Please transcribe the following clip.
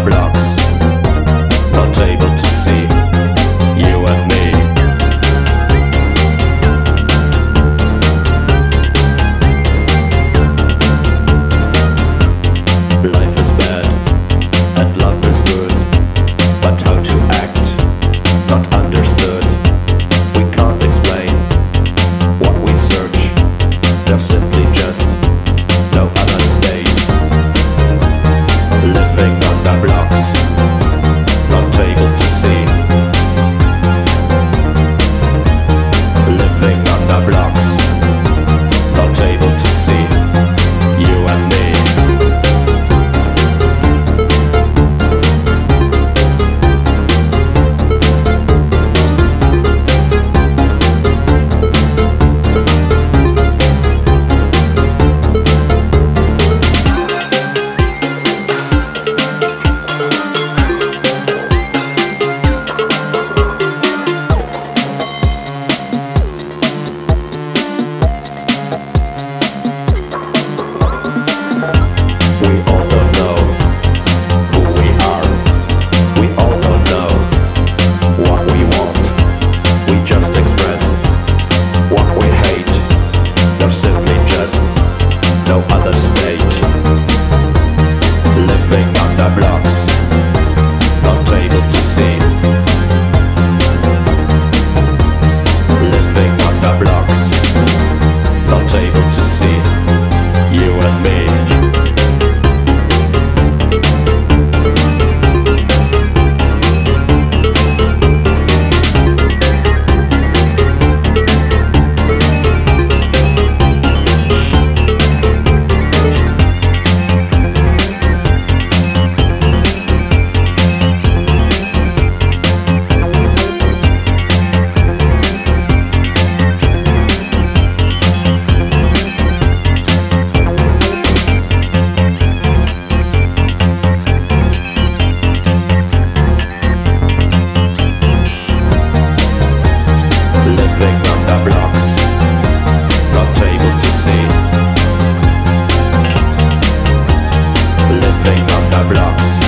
blocks, not able to see you and me. Life is bad and love is good, but how to act, not understood. We can't explain what we search, there's simply just no other state. Living on the blocks, not able to see. Living on the blocks, not able to see you and me. We all don't know who we are. We all don't know what we want. We just express what we hate. There's simply just no other state. Living on the blocks, not able to see. Living on the blocks, not able to see you and me. Living on the blocks, not able to see. Living on the blocks.